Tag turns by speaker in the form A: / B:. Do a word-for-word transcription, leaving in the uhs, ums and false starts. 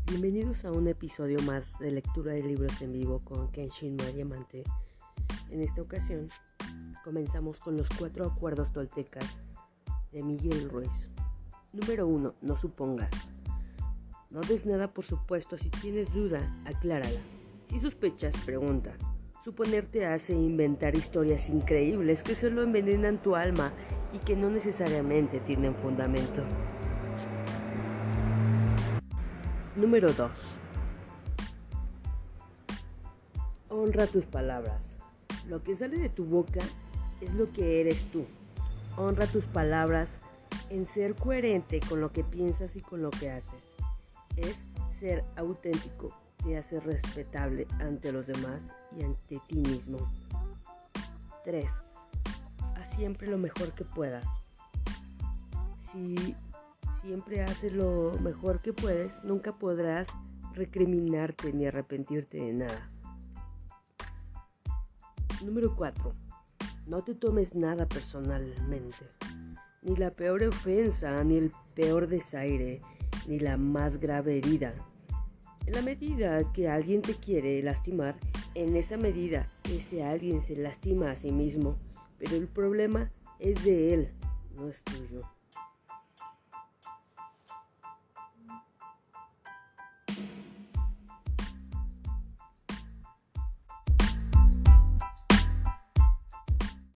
A: Bienvenidos a un episodio más de lectura de libros en vivo con Kenshin Mariamante. En esta ocasión comenzamos con los cuatro acuerdos toltecas de Miguel Ruiz. Número uno. No supongas. No des nada por supuesto. Si tienes duda, aclárala. Si sospechas, pregunta. Suponer te hace inventar historias increíbles que solo envenenan tu alma y que no necesariamente tienen fundamento. Número dos. Honra tus palabras. Lo que sale de tu boca es lo que eres tú. Honra tus palabras en ser coherente con lo que piensas y con lo que haces. Es ser auténtico, te hace respetable ante los demás y ante ti mismo. tres. Haz siempre lo mejor que puedas. Si siempre haces lo mejor que puedes, nunca podrás recriminarte ni arrepentirte de nada. Número cuatro. No te tomes nada personalmente. Ni la peor ofensa, ni el peor desaire, ni la más grave herida. En la medida que alguien te quiere lastimar, en esa medida ese alguien se lastima a sí mismo, pero el problema es de él, no es tuyo.